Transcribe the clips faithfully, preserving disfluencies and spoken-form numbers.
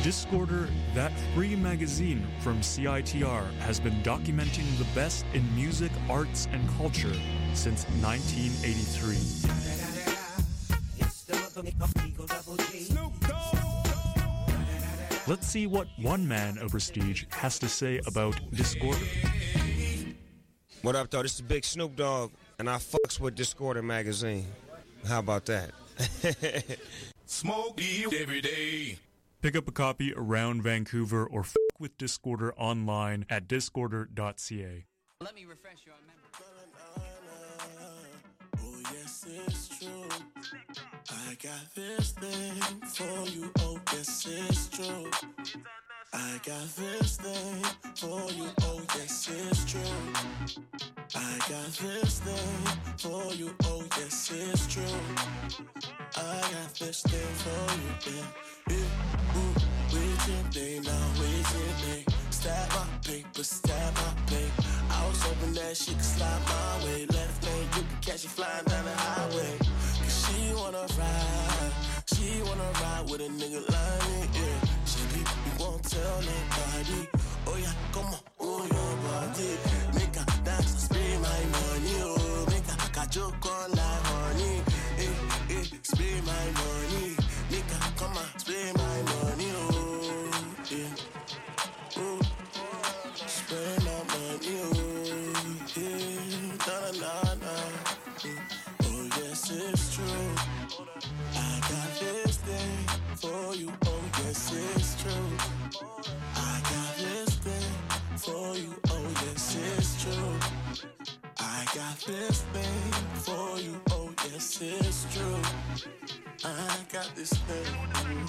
Discorder, that free magazine from C I T R, has been documenting the best in music, arts, and culture since nineteen eighty-three. Let's see what one man of prestige has to say about Discorder. What up, though? This is Big Snoop Dogg, and I fucks with Discorder magazine. How about that? Smoke you every day. Pick up a copy around Vancouver or f*** with Discorder online at discorder dot c a. Let me refresh your memory. Oh, yes, it's true. I got this thing for you. Oh, yes, it's true. I got this thing for you. Oh, yes, it's true. I got this thing for you. Oh, yes, it's true. I got this thing for you. Yeah. Yeah. Ooh, waiting day now, waiting day. Stab my paper, stab my plate. I was hoping that she could slide my way. Left lane, you can catch it flying down the highway. Cause she wanna ride, she wanna ride with a nigga like me, yeah. She be, you won't tell nobody. Oh yeah, come on, oh your body. Make her dance and spend my money, oh. Make her got joke on like honey. Eh, eh, spend my money. Make her come on, spend my money, oh. Yeah. Oh. Spend my money, oh. Yeah. Na na na na. Oh yes, it's true. I got this thing for you. Oh yes, it's true. I got this thing for you. Oh yes, it's true. I got this thing for you. Oh yes, it's true. I got this thing.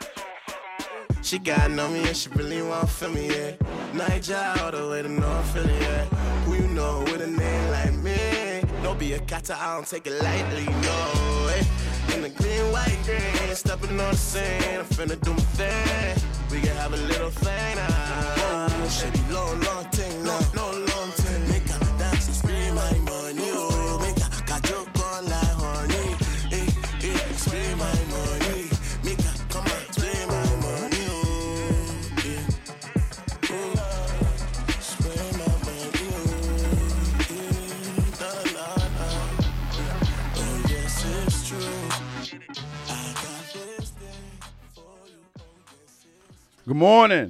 She got on me and she really wanna feel me, yeah. Niger all the way to North Philly, yeah. Who you know with a name like me? Don't be a kata, I don't take it lightly, no. Eh. In the green, white, green, stepping on the scene, I'm finna do my thing. We can have a little thing now. Oh, should be long, long thing, no, no long thing. Make her dance and spend my money, oh. Make her got joke on like honey. Eh, eh, spend my money. Make her come on, spend my money, oh. Yeah. Oh, spend my money, oh. Yeah. Na, na, na. Oh, yes, it's true. I got this thing for you. Oh, yes, it's true. Good morning.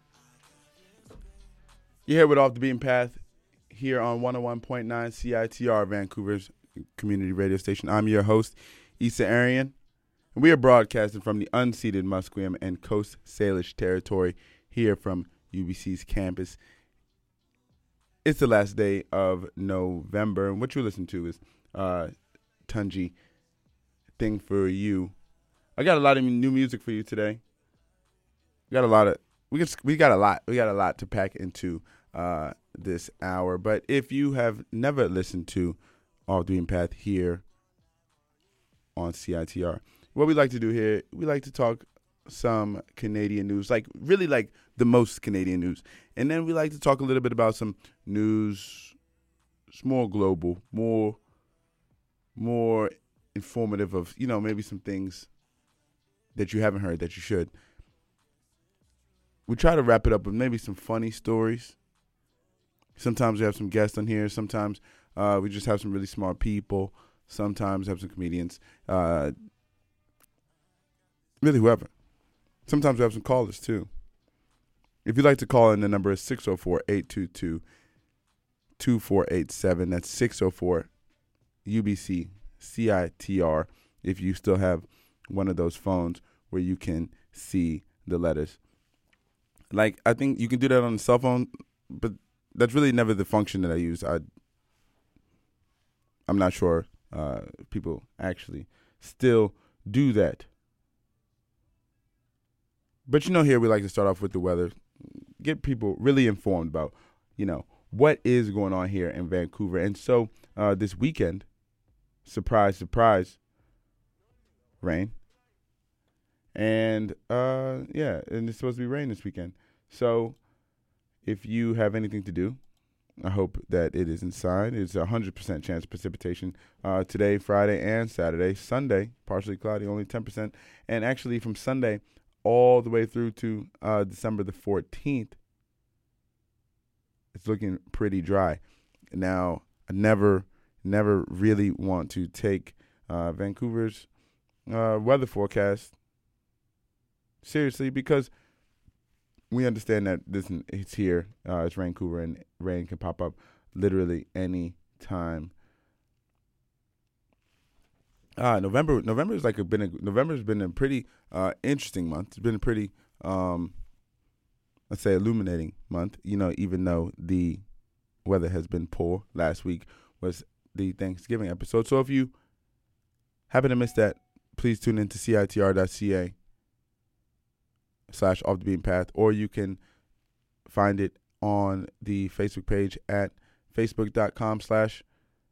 You're here with Off the Beaten Path here on one oh one point nine C I T R, Vancouver's community radio station. I'm your host, Issa Arian, and we are broadcasting from the unceded Musqueam and Coast Salish territory here from U B C's campus. It's the last day of November, and what you listen to is uh, Tunji, Thing for You. I got a lot of new music for you today. We got a lot of we got we got a lot we got a lot to pack into uh, this hour. But if you have never listened to Off the Beaten Path here on C I T R, what we like to do here, we like to talk some Canadian news, like really like the most Canadian news, and then we like to talk a little bit about some news, it's more global, more more informative of, you know, maybe some things that you haven't heard that you should. We try to wrap it up with maybe some funny stories. Sometimes we have some guests on here. Sometimes uh, we just have some really smart people. Sometimes have some comedians. Uh, really, whoever. Sometimes we have some callers, too. If you'd like to call in, the number is six oh four, eight two two, two four eight seven. That's six oh four U B C C I T R if you still have one of those phones where you can see the letters. Like, I think you can do that on the cell phone, but that's really never the function that I use. I, I'm not sure uh, people actually still do that. But, you know, here we like to start off with the weather, get people really informed about, you know, what is going on here in Vancouver. And so uh, this weekend, surprise, surprise, rain. And, uh, yeah, and it's supposed to be rain this weekend. So if you have anything to do, I hope that it is inside. It's a one hundred percent chance of precipitation uh, today, Friday, and Saturday. Sunday, partially cloudy, only ten percent. And actually from Sunday all the way through to uh, December the fourteenth, it's looking pretty dry. Now, I never, never really want to take uh, Vancouver's uh, weather forecast seriously because we understand that this it's here. Uh, it's Vancouver, and rain can pop up literally any time. Uh, November, November is like a been a, November's been a pretty uh, interesting month. It's been a pretty, um, let's say, illuminating month. You know, even though the weather has been poor. Last week was the Thanksgiving episode. So if you happen to miss that, please tune in to citr.ca slash off the beaten path, or you can find it on the Facebook page at facebook.com slash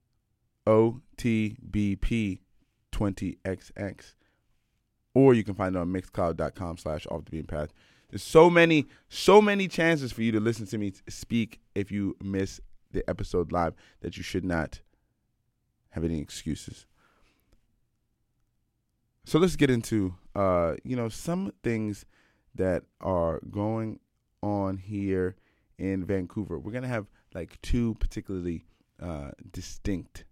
OTBP. twenty X X, or you can find it on mixcloud.com slash off the beaten path. There's so many, so many chances for you to listen to me speak if you miss the episode live that you should not have any excuses. So let's get into, uh, you know, some things that are going on here in Vancouver. We're going to have like two particularly uh, distinct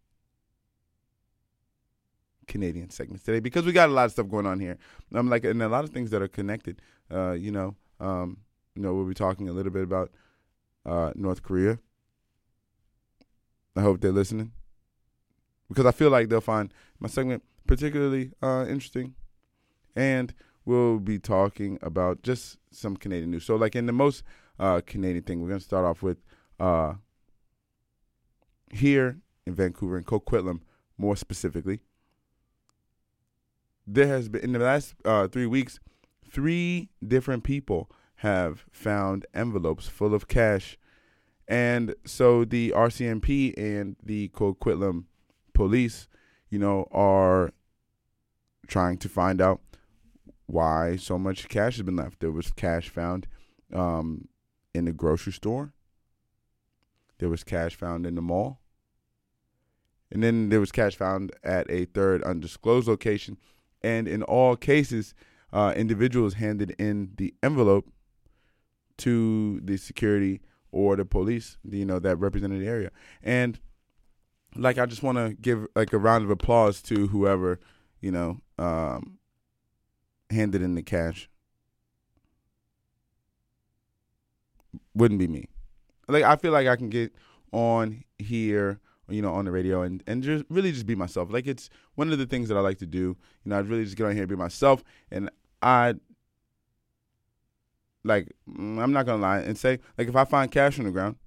Canadian segments today because we got a lot of stuff going on here. I'm like, and a lot of things that are connected. Uh, you know, um, you know, we'll be talking a little bit about uh, North Korea. I hope they're listening because I feel like they'll find my segment particularly uh, interesting. And we'll be talking about just some Canadian news. So, like in the most uh, Canadian thing, we're gonna start off with uh, here in Vancouver, in Coquitlam, more specifically. There has been, in the last uh, three weeks, three different people have found envelopes full of cash. And so the R C M P and the Coquitlam police, you know, are trying to find out why so much cash has been left. There was cash found um, in the grocery store. There was cash found in the mall. And then there was cash found at a third undisclosed location. And in all cases, uh, individuals handed in the envelope to the security or the police, you know, that represented the area. And like, I just want to give like a round of applause to whoever, you know, um, handed in the cash. Wouldn't be me. Like, I feel like I can get on here, you know, on the radio and, and just really just be myself. Like, it's one of the things that I like to do. You know, I really just get on here and be myself. And I, like, I'm not going to lie and say, like, if I find cash on the ground,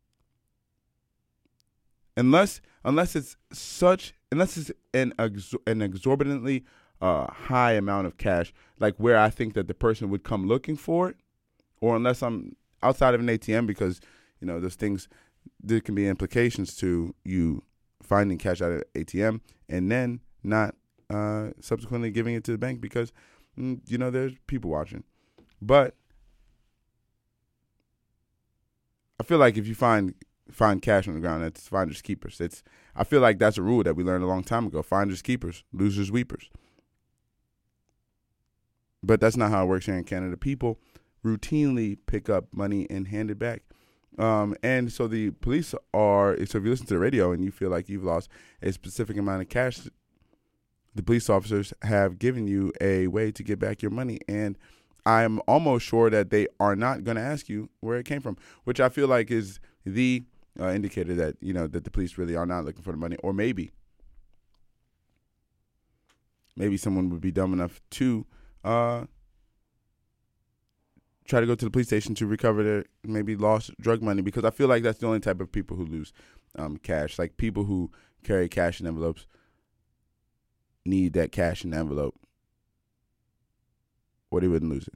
unless unless it's such, unless it's an, exor- an exorbitantly uh, high amount of cash, like where I think that the person would come looking for it, or unless I'm outside of an A T M because, you know, those things, there can be implications to you finding cash out of an A T M and then not uh, subsequently giving it to the bank because, mm, you know, there's people watching. But I feel like if you find find cash on the ground, that's finders keepers. It's I feel like that's a rule that we learned a long time ago. Finders keepers, losers weepers. But that's not how it works here in Canada. People routinely pick up money and hand it back. Um, and so the police are, so if you listen to the radio and you feel like you've lost a specific amount of cash, the police officers have given you a way to get back your money. And I'm almost sure that they are not going to ask you where it came from, which I feel like is the uh, indicator that, you know, that the police really are not looking for the money. Or maybe, maybe someone would be dumb enough to uh, try to go to the police station to recover their maybe lost drug money, because I feel like that's the only type of people who lose um, cash. Like people who carry cash in envelopes need that cash in the envelope, or they wouldn't lose it.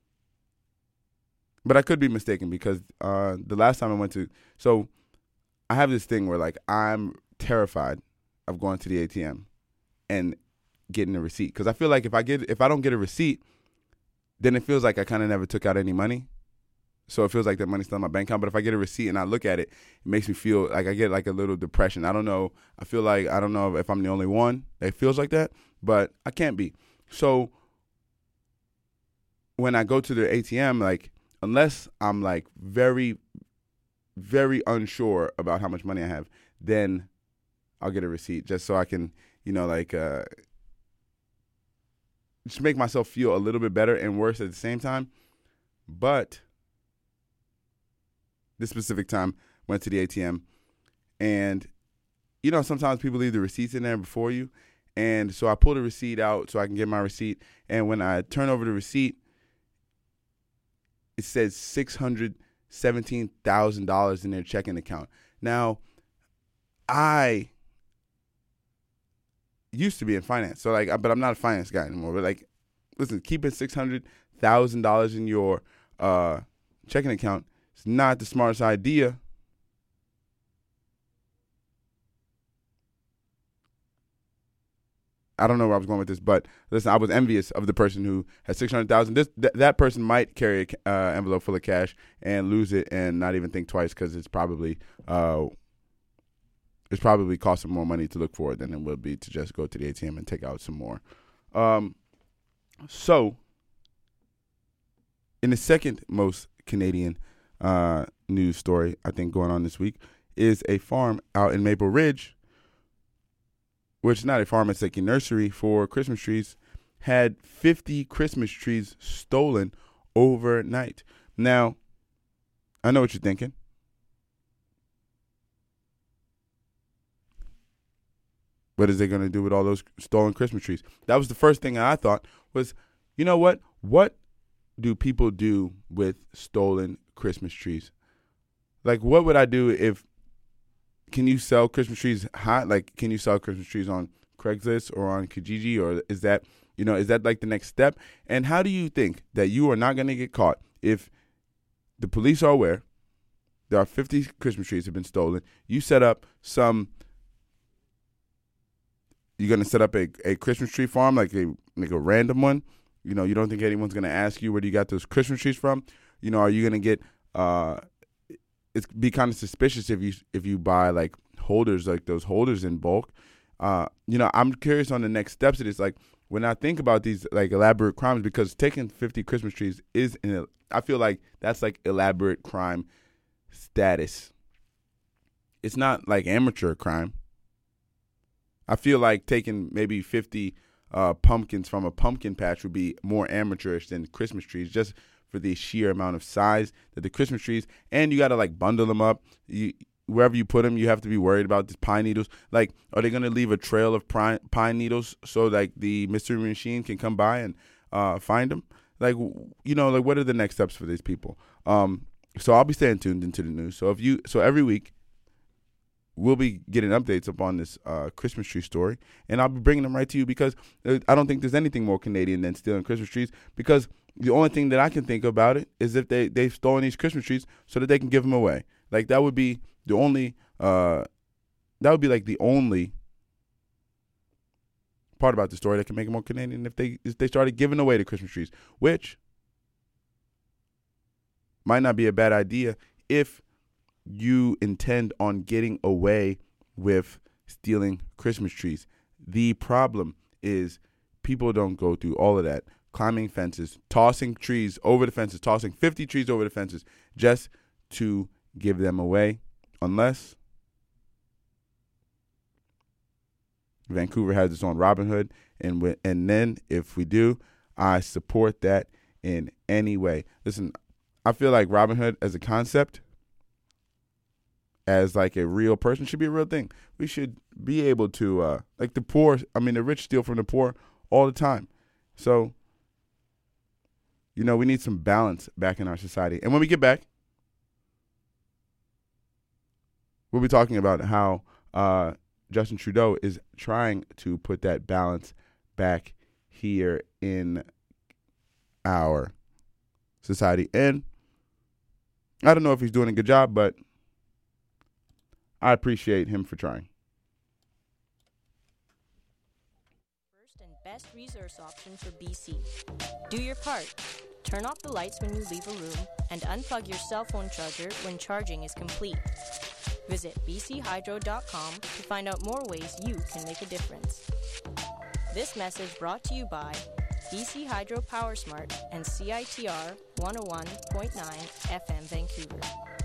But I could be mistaken because uh, the last time I went to, so I have this thing where like I'm terrified of going to the A T M and getting a receipt, because I feel like if I get if I don't get a receipt, then it feels like I kind of never took out any money. So it feels like that money's still in my bank account. But if I get a receipt and I look at it, it makes me feel like I get like a little depression. I don't know. I feel like, I don't know if I'm the only one that feels like that, but I can't be. So when I go to the A T M, like, unless I'm like very, very unsure about how much money I have, then I'll get a receipt just so I can, you know, like, uh, just make myself feel a little bit better and worse at the same time. But this specific time, went to the A T M, and, you know, sometimes people leave the receipts in there before you. And so I pulled a receipt out so I can get my receipt. And when I turn over the receipt, it says six hundred seventeen thousand dollars in their checking account. Now, I used to be in finance, so like, but I'm not a finance guy anymore. But like, listen, keeping six hundred thousand dollars in your uh, checking account is not the smartest idea. I don't know where I was going with this, but listen, I was envious of the person who has six hundred thousand dollars. This th- that person might carry an uh, envelope full of cash and lose it and not even think twice because it's probably uh, it's probably costing more money to look for it than it would be to just go to the A T M and take out some more. Um, so, in the second most Canadian uh, news story I think going on this week is a farm out in Maple Ridge, which is not a farm, it's like a nursery for Christmas trees, had fifty Christmas trees stolen overnight. Now, I know what you're thinking. What is they going to do with all those stolen Christmas trees? That was the first thing I thought was, you know what? What do people do with stolen Christmas trees? Like, what would I do if, can you sell Christmas trees hot? Like, can you sell Christmas trees on Craigslist or on Kijiji? Or is that, you know, is that like the next step? And how do you think that you are not going to get caught if the police are aware there are fifty Christmas trees have been stolen? You set up some, you're going to set up a, a Christmas tree farm, like a, like a random one. You know, you don't think anyone's going to ask you where you got those Christmas trees from? You know, are you going to get, uh, it's be kind of suspicious if you if you buy like holders, like those holders in bulk. Uh, you know, I'm curious on the next steps of this. Like, when I think about these like elaborate crimes, because taking fifty Christmas trees is, in a, I feel like that's like elaborate crime status. It's not like amateur crime. I feel like taking maybe fifty uh, pumpkins from a pumpkin patch would be more amateurish than Christmas trees, just for the sheer amount of size that the Christmas trees, and you got to like bundle them up. You, wherever you put them, you have to be worried about the pine needles. Like, are they going to leave a trail of pine, pine needles so like the mystery machine can come by and uh, find them? Like, you know, like what are the next steps for these people? Um, so I'll be staying tuned into the news. So if you, so every week we'll be getting updates upon this uh, Christmas tree story, and I'll be bringing them right to you because I don't think there's anything more Canadian than stealing Christmas trees, because the only thing that I can think about it is if they, they've stolen these Christmas trees so that they can give them away. Like, that would be the only, uh, that would be like the only part about the story that can make it more Canadian if they, if they started giving away the Christmas trees, which might not be a bad idea if you intend on getting away with stealing Christmas trees. The problem is people don't go through all of that. Climbing fences, tossing trees over the fences, tossing fifty trees over the fences just to give them away, unless Vancouver has its own Robin Hood, and w- and then if we do, I support that in any way. Listen, I feel like Robin Hood as a concept, as like a real person, should be a real thing. We should be able to, uh, like the poor, I mean the rich steal from the poor all the time. So, you know, we need some balance back in our society. And when we get back, we'll be talking about how uh, Justin Trudeau is trying to put that balance back here in our society. And I don't know if he's doing a good job, but I appreciate him for trying. First and best resource option for B C. Do your part. Turn off the lights when you leave a room and unplug your cell phone charger when charging is complete. Visit b c hydro dot com to find out more ways you can make a difference. This message brought to you by B C Hydro Power Smart, and C I T R one oh one point nine F M Vancouver.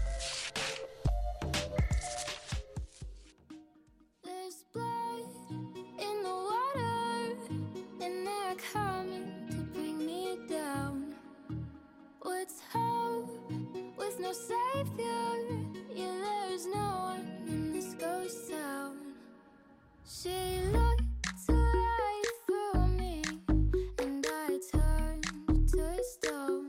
There's blood in the water, and they're coming to bring me down. What's hope with no savior? Yeah, there's no one, and this goes down. She looked right through me, and I turned to stone.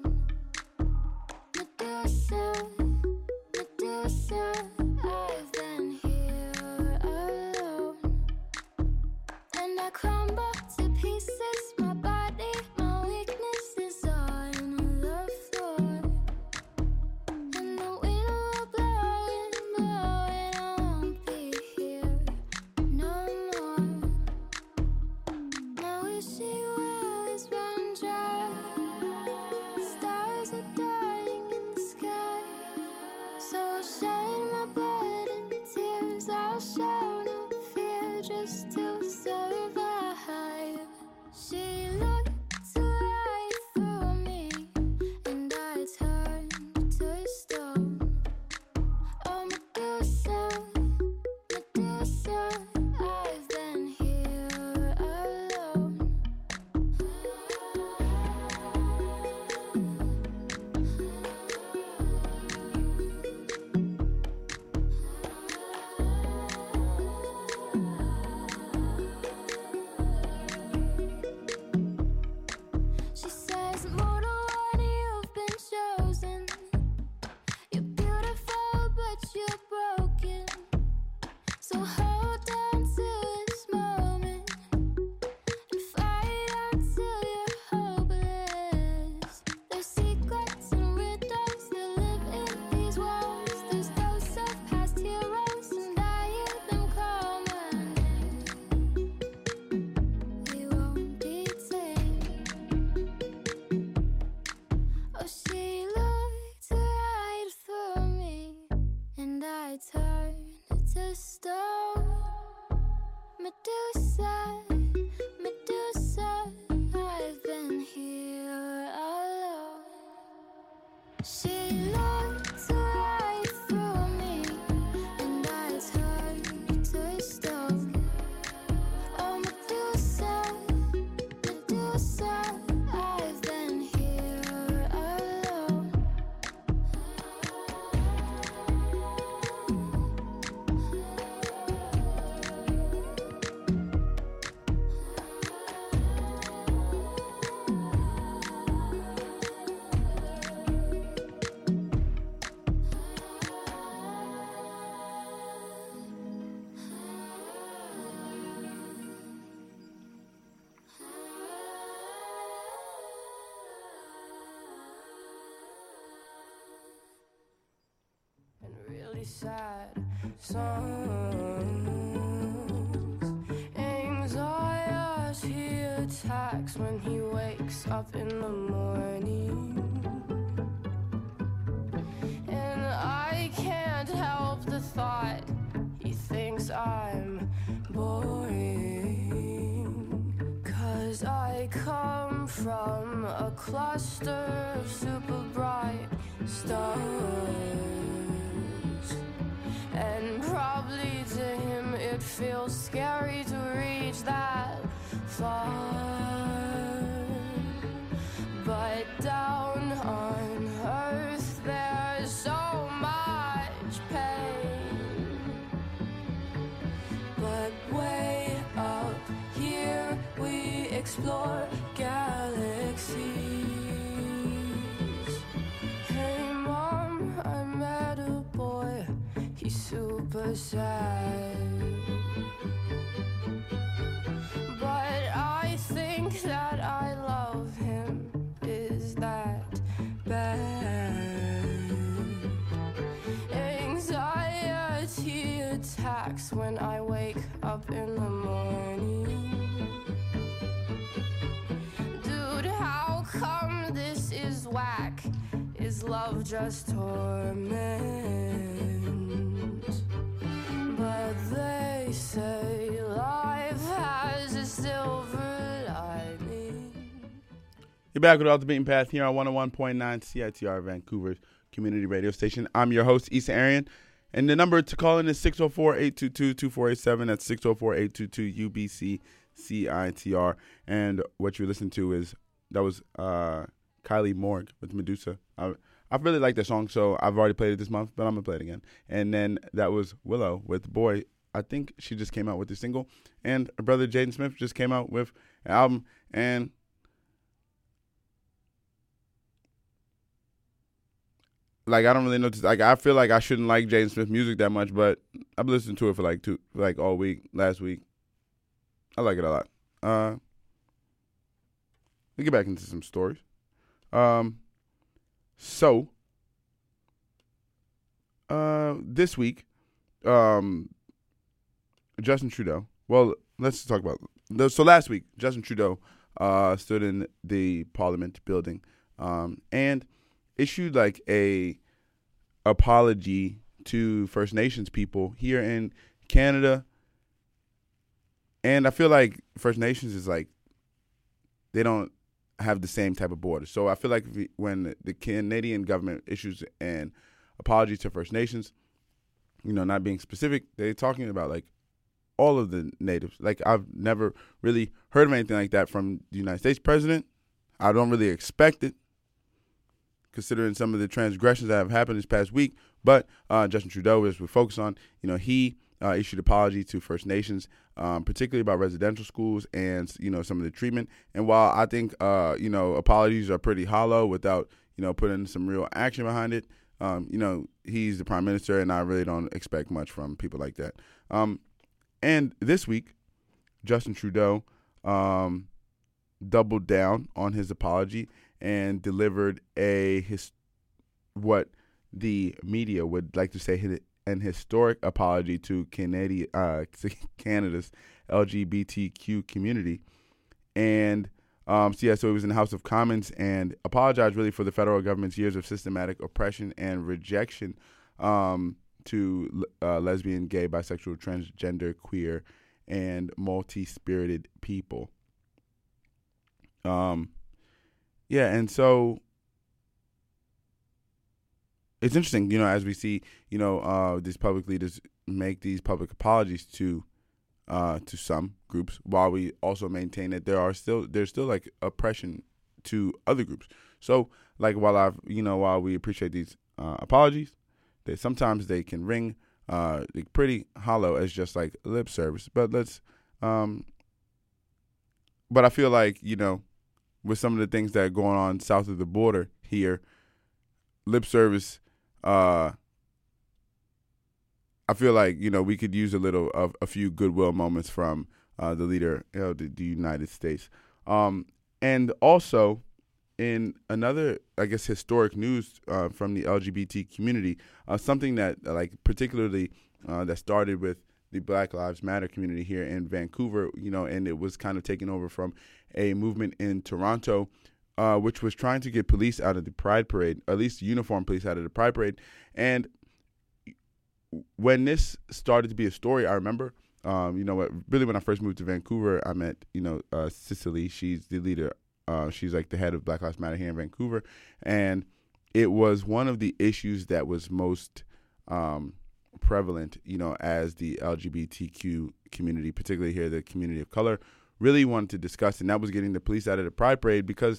Medusa, Medusa, I've been here alone, and I crumble to pieces. My body, my weakness is on the floor, and the wind will blow and blow, and I won't be here no more. Now wishing wells run dry, stars are dying in the sky, so I'll shed my blood and tears. I'll show no fear just to survive. She looked right through me, and I turned to stone. Oh, Medusa, Medusa, I've been here alone. She says, mortal one, you've been chosen. You're beautiful, but you're broken. So hold on to this moment and fight until you're hopeless. There's secrets and riddles that live in these walls. There's ghosts of past heroes, and I hear them call my name. We won't be tamed. Oh, she looked right through me, and I turned to stone. Medusa, Medusa, I've been here alone. She looked right through me, and I turned to stone. Oh, Medusa, Medusa, I've been here alone. And really sad songs. Anxiety attacks when he wakes up in the morning, and I can't help the thought he thinks I'm boring. 'Cause I come from a cluster of super bright stars, and probably to him it feels scary to reach that far. But down on earth there's so much pain. But way up here we explore galaxies. Hey mom, I met a boy, he's super sad. But I think that I love him. Is that bad? Anxiety attacks when I wake up in the morning. Dude, how come this is whack? Is love just torment? But they say life has a silver lining. You're back with Off the Beaten Path here on one oh one point nine C I T R, Vancouver's community radio station. I'm your host, Issa Arian, and the number to call in is six oh four, eight two two, two four eight seven. That's six oh four, eight two two, U B C C I T R. And what you listen to is, that was uh, Kylie Morgue with Medusa. I, I really like that song, so I've already played it this month, but I'm going to play it again. And then that was Willow with Boy. I think she just came out with a single. And her brother Jaden Smith just came out with an album. And like, I don't really know. Like, I feel like I shouldn't like Jaden Smith music that much, but I've listened to it for like two, like all week, last week. I like it a lot. Uh, let's get back into some stories. Um, so, uh, this week, um, Justin Trudeau. Well, let's talk about. So last week, Justin Trudeau uh, stood in the Parliament building um, and issued like a apology to First Nations people here in Canada. And I feel like First Nations is like, they don't have the same type of border. So I feel like the, when the Canadian government issues an apology to First Nations, you know, not being specific, they're talking about like all of the natives. Like, I've never really heard of anything like that from the United States president. I don't really expect it, considering some of the transgressions that have happened this past week. But uh, Justin Trudeau, as we focus on, you know, he uh, issued an apology to First Nations, um, particularly about residential schools and, you know, some of the treatment. And while I think, uh, you know, apologies are pretty hollow without, you know, putting some real action behind it, um, you know, he's the prime minister, and I really don't expect much from people like that. Um, and this week, Justin Trudeau um, doubled down on his apology and delivered a his what the media would like to say an historic apology to Canadian uh, to Canada's L G B T Q community. And um, so yeah, so he was in the House of Commons and apologized really for the federal government's years of systematic oppression and rejection um, to uh, lesbian, gay, bisexual, transgender, queer, and multi-spirited people. Um. Yeah, and so it's interesting, you know, as we see, you know, uh, these public leaders make these public apologies to uh, to some groups, while we also maintain that there are still there's still like oppression to other groups. So, like, while I've you know while we appreciate these uh, apologies, they sometimes they can ring uh, pretty hollow as just like lip service. But let's, um, but I feel like you know. with some of the things that are going on south of the border here, lip service, uh, I feel like, you know, we could use a little of a few goodwill moments from uh, the leader of the, the United States. Um, and also, in another, I guess, historic news uh, from the L G B T community, uh, something that, like, particularly uh, that started with the Black Lives Matter community here in Vancouver, you know, and it was kind of taken over from a movement in Toronto, uh, which was trying to get police out of the Pride Parade, at least uniformed police out of the Pride Parade. And when this started to be a story, I remember, um, you know, really when I first moved to Vancouver, I met, you know, uh, Cicely. She's the leader. Uh, she's like the head of Black Lives Matter here in Vancouver. And it was one of the issues that was most um, prevalent, you know, as the L G B T Q community, particularly here, the community of color, really wanted to discuss, and that was getting the police out of the Pride Parade because,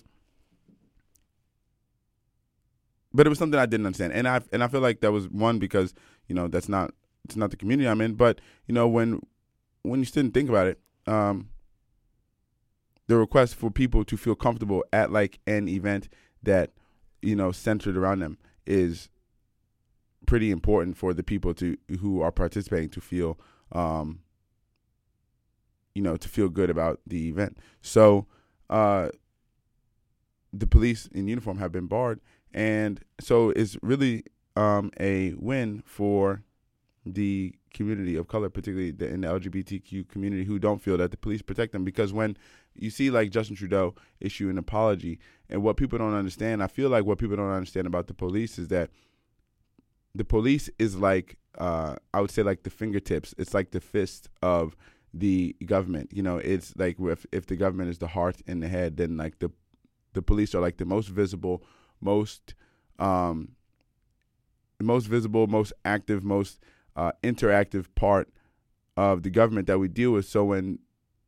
but it was something I didn't understand, and I and I feel like that was one because you know that's not it's not the community I'm in, but you know when when you sit and think about it, um, the request for people to feel comfortable at like an event that you know centered around them is pretty important for the people to who are participating to feel um you know to feel good about the event. So uh the police in uniform have been barred, and so it's really um a win for the community of color, particularly the, in the L G B T Q community, who don't feel that the police protect them. Because when you see like Justin Trudeau issue an apology, and what people don't understand, I feel like what people don't understand about the police is that the police is like, uh, I would say like the fingertips. It's like the fist of the government. You know, it's like if, if the government is the heart and the head, then like the the police are like the most visible, most um, most visible, most active, most uh, interactive part of the government that we deal with. So when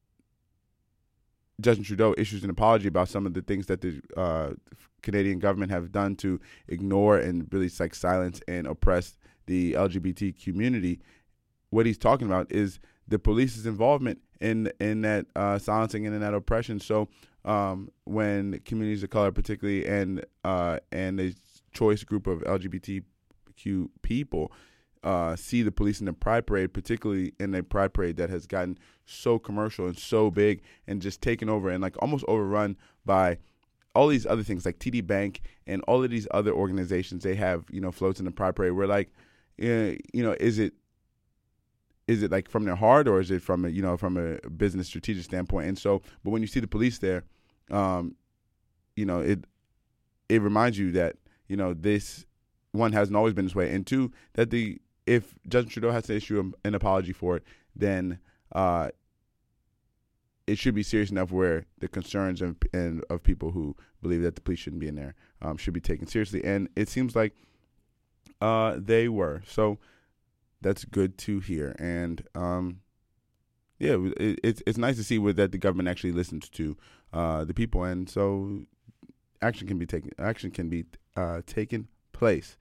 Justin Trudeau issues an apology about some of the things that the uh, Canadian government have done to ignore and really like silence and oppress the L G B T community, what he's talking about is the police's involvement in in that uh, silencing and in that oppression. So um, when communities of color, particularly, and uh, and a choice group of L G B T Q people uh, see the police in the Pride Parade, particularly in a Pride Parade that has gotten so commercial and so big and just taken over and like almost overrun by all these other things like T D Bank and all of these other organizations. They have, you know, floats in the Pride Parade. We're like, uh, you know, is it is it like from their heart, or is it from a, you know, from a business strategic standpoint? And so, but when you see the police there, um, you know, it it reminds you that, you know, this one hasn't always been this way, and two, that the if Justin Trudeau has to issue an apology for it, then uh, it should be serious enough where the concerns of, and of people who believe that the police shouldn't be in there um, should be taken seriously. And it seems like uh, they were. So that's good to hear. And um, yeah, it, it's it's nice to see with that the government actually listens to uh, the people, and so action can be taken. Action can be uh, taken place.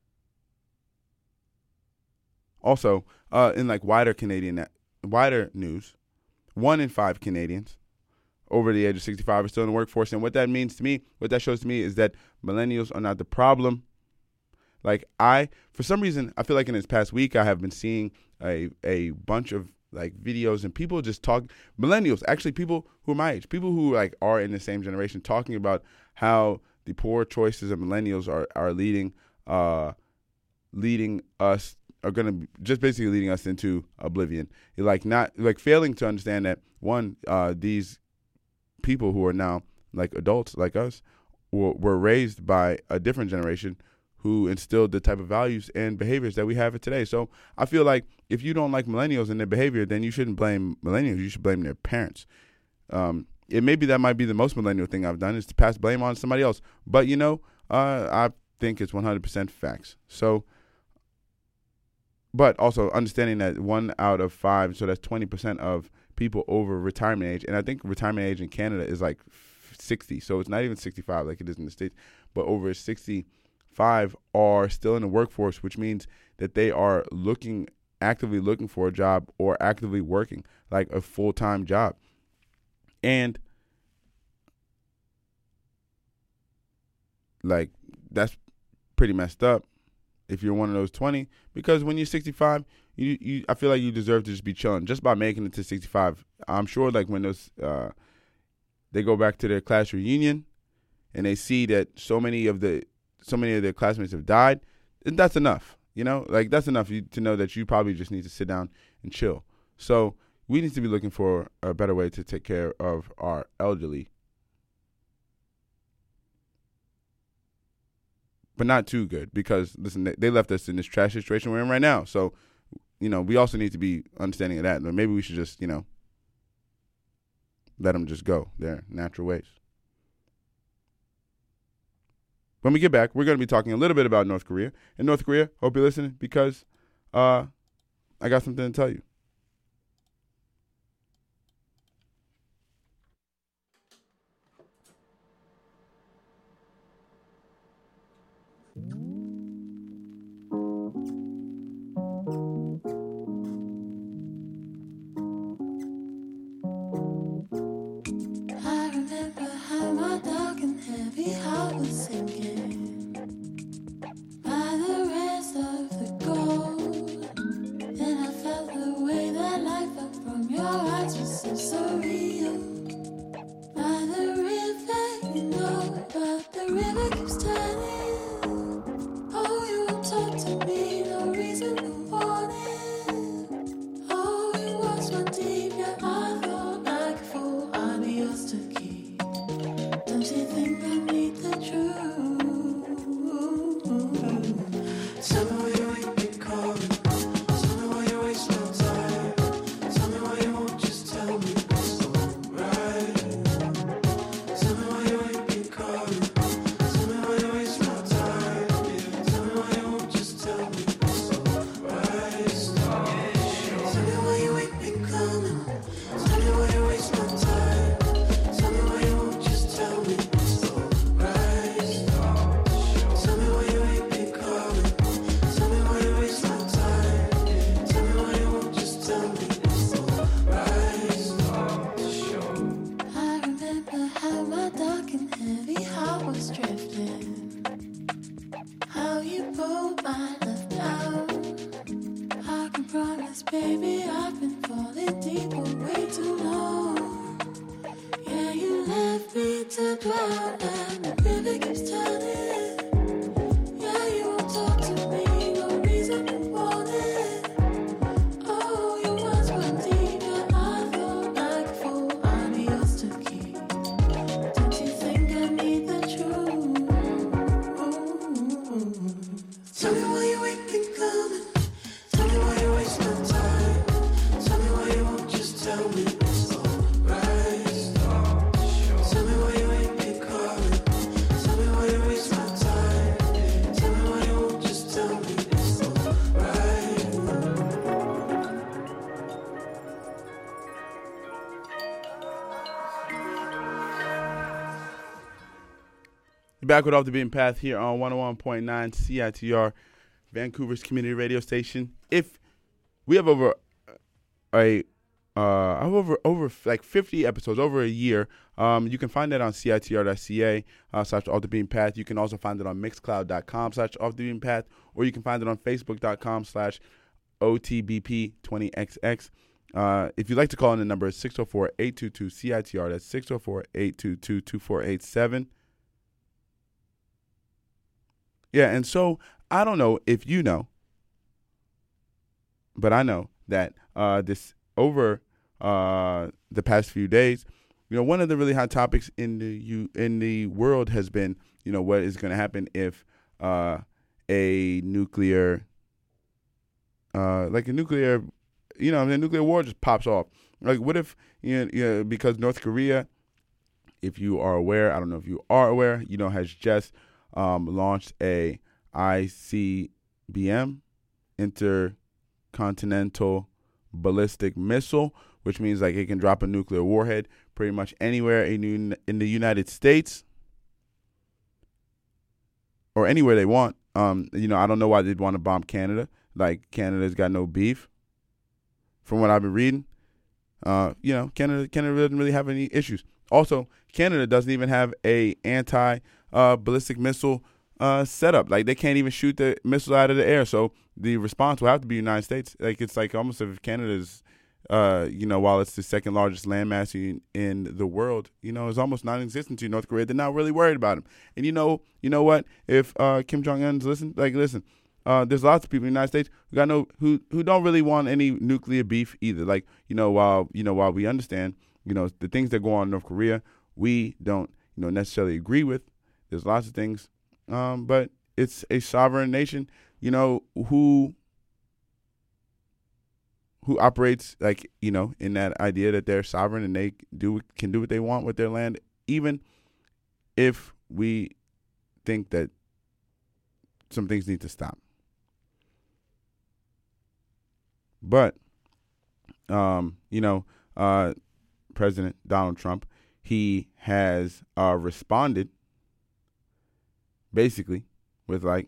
Also, uh, in like wider Canadian, wider news, one in five Canadians over the age of sixty-five are still in the workforce. And what that means to me, what that shows to me is that millennials are not the problem. Like I, for some reason, I feel like in this past week, I have been seeing a a bunch of like videos and people just talk, millennials, actually people who are my age, people who like are in the same generation, talking about how the poor choices of millennials are, are leading, uh, leading us are going to just basically leading us into oblivion. Like not like failing to understand that one, uh, these people who are now like adults like us were, were raised by a different generation who instilled the type of values and behaviors that we have today. So I feel like if you don't like millennials and their behavior, then you shouldn't blame millennials. You should blame their parents. Um, it maybe that might be the most millennial thing I've done is to pass blame on somebody else. But you know, uh, I think it's one hundred percent facts. So. But also understanding that one out of five, so that's twenty percent of people over retirement age. And I think retirement age in Canada is like sixty. So it's not even sixty-five like it is in the States. But over sixty-five are still in the workforce, which means that they are looking, actively looking for a job or actively working, like a full-time job. And like that's pretty messed up if you're one of those twenty, because when you're sixty-five, you, you I feel like you deserve to just be chilling just by making it to sixty-five. I'm sure like when those uh, they go back to their class reunion and they see that so many of the so many of their classmates have died, that's enough. You know, like that's enough to know that you probably just need to sit down and chill. So we need to be looking for a better way to take care of our elderly. But not too good, because listen, they left us in this trash situation we're in right now. So, you know, we also need to be understanding of that. But maybe we should just, you know, let them just go their natural ways. When we get back, we're going to be talking a little bit about North Korea. And North Korea, hope you're listening, because uh, I got something to tell you. Tell me what's so right. Tell me why you ain't been called. you both my love now. I can promise, baby, I've been falling deep for way too long. Yeah, you left me to drown and the river keeps turning. Yeah, you won't talk to me, no reason to want it. Oh, your words were deep, yeah, I felt like a fool. I'm yours to keep. Don't you think I need the truth? Tell me why you ain't been coming. Tell me why you waste my time. Tell me why you won't just tell me it's alright. Tell me why you ain't been calling. Tell me why you waste my time. Tell me why you won't just tell me it's alright. You're back with Off the Beaten Path here on one oh one point nine C I T R, Vancouver's community radio station. If we have over a uh I have over over like fifty episodes, over a year. Um, you can find that on C I T R dot C A uh, slash Off the Beaten Path. You can also find it on mixcloud dot com slash Off the Beaten Path, or you can find it on facebook dot com slash O T B P twenty X X. Uh, if you'd like to call in, the number is six oh four, eight two two, C I T R. That's six oh four, eight two two, two four eight seven. Yeah, and so I don't know if you know, but I know that uh, this over uh, the past few days, you know, one of the really hot topics in the you in the world has been, you know, what is going to happen if uh, a nuclear, uh, like a nuclear, you know, the nuclear war just pops off. Like, what if, you know, you know, because North Korea, if you are aware, I don't know if you are aware, you know, has just Um, launched a I C B M, intercontinental ballistic missile, which means like it can drop a nuclear warhead pretty much anywhere in in the United States or anywhere they want. Um, you know, I don't know why they'd want to bomb Canada. Like, Canada's got no beef, from what I've been reading. Uh, you know, Canada Canada doesn't really have any issues. Also, Canada doesn't even have a anti uh, ballistic missile uh, setup. Like, they can't even shoot the missile out of the air. So the response will have to be United States. Like, it's like almost if Canada's, uh, you know, while it's the second largest landmass in, in the world, you know, is almost non-existent to North Korea. They're not really worried about him. And you know, you know what? If uh, Kim Jong Un's listen, like, listen. Uh, there's lots of people in the United States who got no who who don't really want any nuclear beef either. Like, you know, while you know while we understand, you know, the things that go on in North Korea, we don't you know necessarily agree with. There's lots of things, um, but it's a sovereign nation, you know, who who operates like you know in that idea that they're sovereign and they do can do what they want with their land, even if we think that some things need to stop. But, um, you know, uh, President Donald Trump, he has uh, responded basically with like,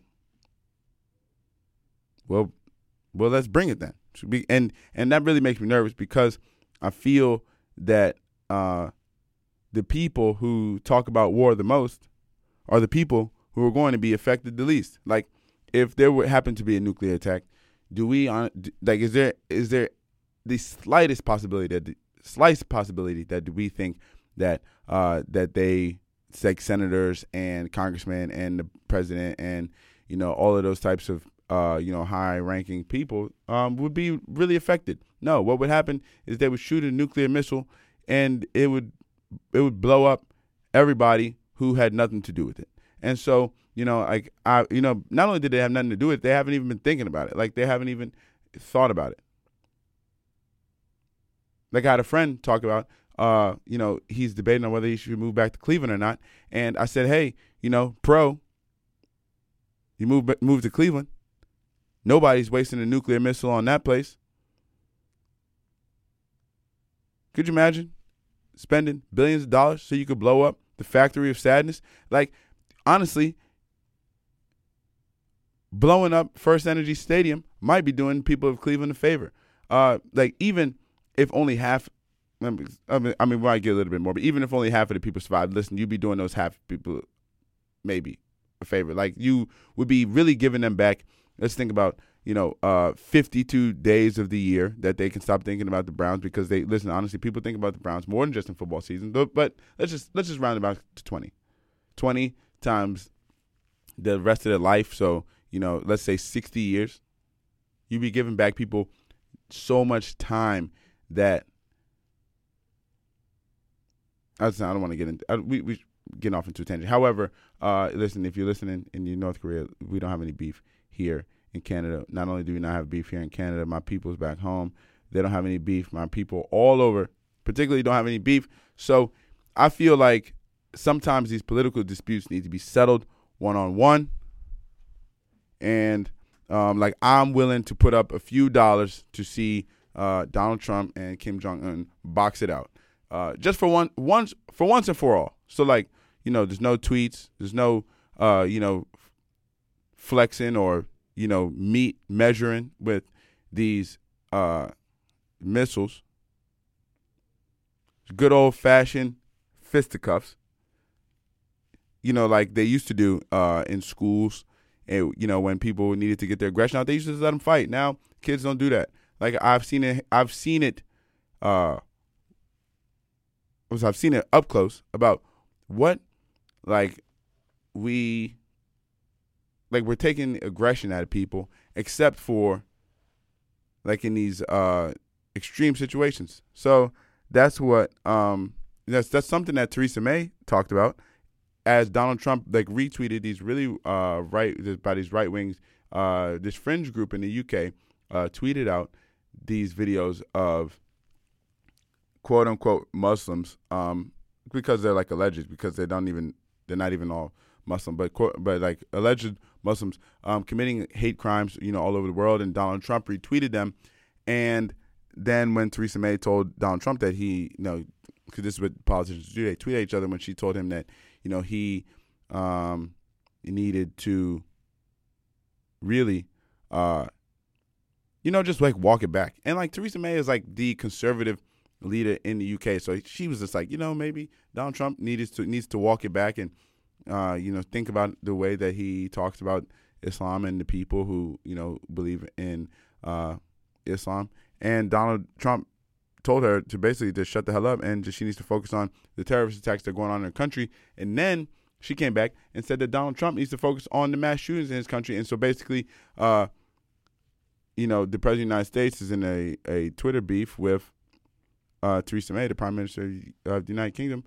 well, well, let's bring it then. Be, and and that really makes me nervous because I feel that uh, the people who talk about war the most are the people who are going to be affected the least. Like, if there would happen to be a nuclear attack, do we on like is there is there the slightest possibility that the slightest possibility that we think that uh, that they like senators and congressmen and the president and you know all of those types of uh, you know high ranking people um, would be really affected? No, what would happen is they would shoot a nuclear missile and it would it would blow up everybody who had nothing to do with it. And so, you know, like I, you know, not only did they have nothing to do with it, they haven't even been thinking about it. Like, they haven't even thought about it. Like, I had a friend talk about, uh, you know, he's debating on whether he should move back to Cleveland or not. And I said, hey, you know, pro, you move move to Cleveland. Nobody's wasting a nuclear missile on that place. Could you imagine spending billions of dollars so you could blow up the factory of sadness? Like, honestly, blowing up First Energy Stadium might be doing people of Cleveland a favor. Uh, like, even if only half, I mean, I mean, we might get a little bit more, but even if only half of the people survived, listen, you'd be doing those half people maybe a a favor. Like, you would be really giving them back. Let's think about, you know, uh, fifty-two days of the year that they can stop thinking about the Browns, because they listen. Honestly, people think about the Browns more than just in football season. But, but let's just let's just round it about to twenty. twenty times the rest of their life. So, you know, let's say sixty years. You'd be giving back people so much time that I don't want to get into. I, we we getting off into a tangent. However, uh, listen, if you're listening in North Korea, we don't have any beef here in Canada. Not only do we not have beef here in Canada, my people's back home, they don't have any beef. My people all over, particularly, don't have any beef. So I feel like sometimes these political disputes need to be settled one on one, and um, like I'm willing to put up a few dollars to see uh, Donald Trump and Kim Jong-un box it out. Uh, just for one, once for once and for all. So, like, you know, there's no tweets, there's no, uh, you know, flexing or, you know, meat measuring with these uh, missiles. Good old fashioned fisticuffs. You know, like they used to do uh, in schools, and you know, when people needed to get their aggression out, they used to just let them fight. Now kids don't do that. Like I've seen it. I've seen it. Uh, I've seen it up close about what, like, we, like, we're taking aggression out of people, except for, like, in these uh, extreme situations. So that's what, um, that's that's something that Theresa May talked about, as Donald Trump, like, retweeted these really uh, right, by these right wings, uh, this fringe group in the U K uh, tweeted out these videos of quote unquote Muslims, um, because they're like alleged, because they don't even, they're not even all Muslim, but but like alleged Muslims um, committing hate crimes, you know, all over the world. And Donald Trump retweeted them. And then when Theresa May told Donald Trump that he, you know, because this is what politicians do, they tweet at each other, when she told him that, you know, he um, needed to really, uh, you know, just like walk it back. And like Theresa May is like the conservative leader in the U K, so she was just like, you know, maybe Donald Trump needs to needs to walk it back and uh, you know, think about the way that he talks about Islam and the people who, you know, believe in uh, Islam. And Donald Trump told her to basically just shut the hell up, and just she needs to focus on the terrorist attacks that are going on in her country. And then she came back and said that Donald Trump needs to focus on the mass shootings in his country. And so basically, uh, you know, the president of the United States is in a, a Twitter beef with Uh, Theresa May, the Prime Minister of the United Kingdom.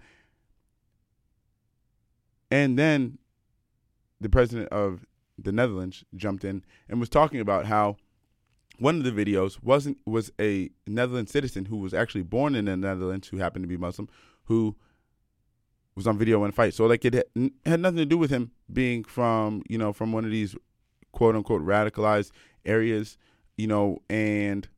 And then the president of the Netherlands jumped in and was talking about how one of the videos wasn't was a Netherlands citizen who was actually born in the Netherlands, who happened to be Muslim, who was on video in a fight. So like it had, had nothing to do with him being from, you know, from one of these quote unquote radicalized areas, you know, and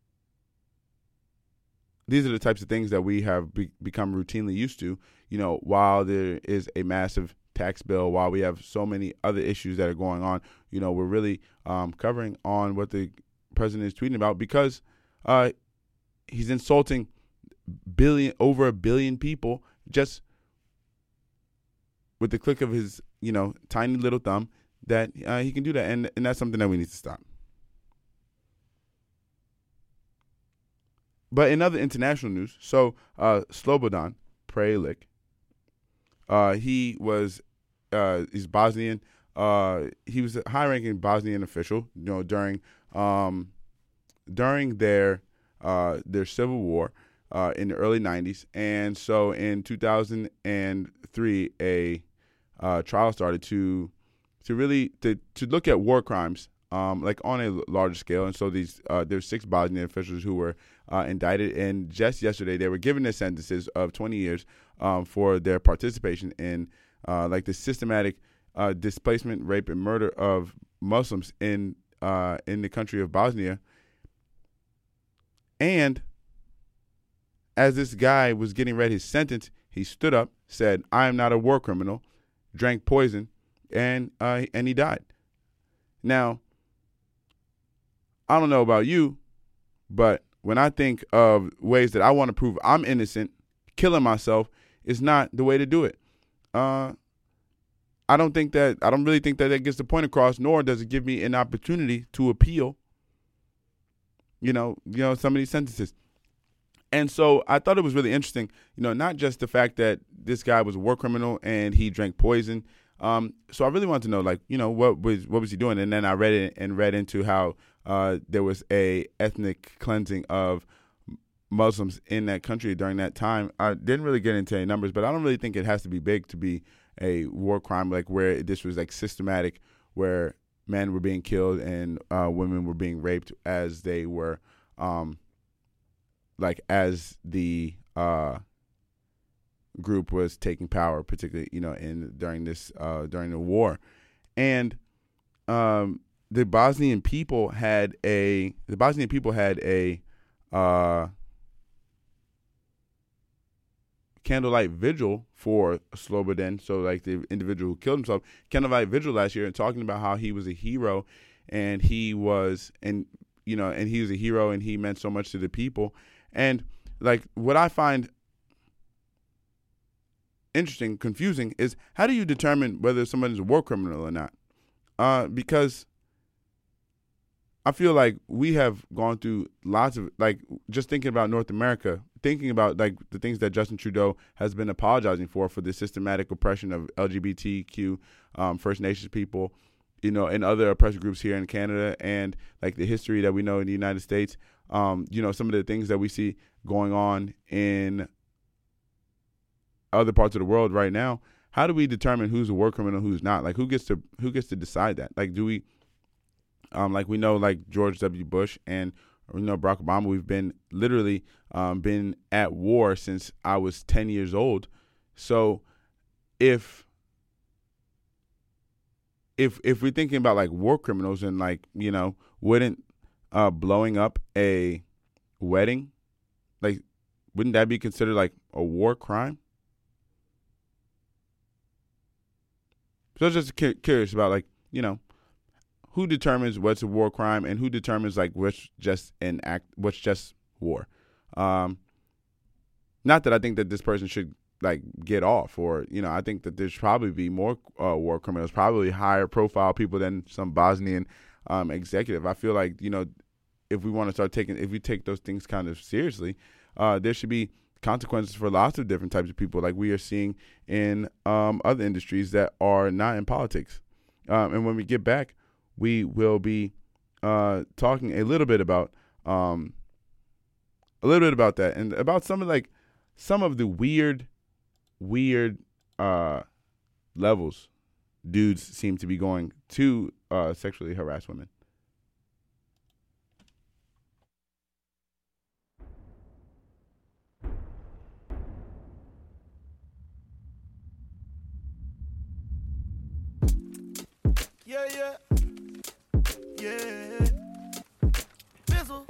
these are the types of things that we have be- become routinely used to, you know, while there is a massive tax bill, while we have so many other issues that are going on, you know, we're really um, covering on what the president is tweeting about, because uh, he's insulting billion, over a billion people just with the click of his, you know, tiny little thumb, that uh, he can do that. And, and that's something that we need to stop. But in other international news, so uh, Slobodan Prelic, uh, he was uh, he's Bosnian. Uh, he was a high-ranking Bosnian official, you know, during um, during their uh, their civil war uh, in the early nineties, and so in two thousand three, a uh, trial started to to really to to look at war crimes, um, like on a larger scale. And so these uh, there's six Bosnian officials who were Uh, indicted, and just yesterday they were given their sentences of twenty years um, for their participation in uh, like the systematic uh, displacement, rape, and murder of Muslims in uh, in the country of Bosnia. And as this guy was getting read his sentence, he stood up, said, "I am not a war criminal," drank poison, and uh, and he died. Now, I don't know about you, but when I think of ways that I want to prove I'm innocent, killing myself is not the way to do it. Uh, I don't think that I don't really think that that gets the point across, nor does it give me an opportunity to appeal. You know, you know, some of these sentences. And so I thought it was really interesting, you know, not just the fact that this guy was a war criminal and he drank poison. Um, so I really wanted to know, like, you know, what was what was he doing? And then I read it and read into how uh, there was a ethnic cleansing of Muslims in that country during that time. I didn't really get into any numbers, but I don't really think it has to be big to be a war crime, like where this was like systematic, where men were being killed and uh, women were being raped as they were, um, like as the uh, group was taking power, particularly, you know, in during this uh, during the war. And um, the Bosnian people had a the Bosnian people had a uh, candlelight vigil for Slobodan, so like the individual who killed himself, candlelight vigil last year, and talking about how he was a hero, and he was, and you know, and he was a hero, and he meant so much to the people. And like what I find interesting, confusing, is how do you determine whether somebody's a war criminal or not? Uh, because I feel like we have gone through lots of, like, just thinking about North America, thinking about like the things that Justin Trudeau has been apologizing for, for the systematic oppression of L G B T Q, um, First Nations people, you know, and other oppressed groups here in Canada, and like the history that we know in the United States. Um, you know, some of the things that we see going on in other parts of the world right now. How do we determine who's a war criminal, who's not? Like, who gets to who gets to decide that? Like, do we, um, like we know, like George W. Bush and you know Barack Obama, we've been literally um, been at war since I was ten years old. So, if if if we're thinking about like war criminals, and like, you know, wouldn't uh, blowing up a wedding, like, wouldn't that be considered like a war crime? So I was just cu- curious about, like, you know, who determines what's a war crime and who determines like what's just an act, what's just war. Um, not that I think that this person should like get off, or, you know, I think that there's probably be more uh, war criminals, probably higher profile people than some Bosnian um, executive. I feel like, you know, if we want to start taking, if we take those things kind of seriously, uh, there should be consequences for lots of different types of people, like we are seeing in um, other industries that are not in politics. Um, and when we get back, we will be uh, talking a little bit about um, a little bit about that, and about some of like some of the weird, weird uh, levels dudes seem to be going to uh, sexually harass women. Yeah, yeah, yeah. Bizzle.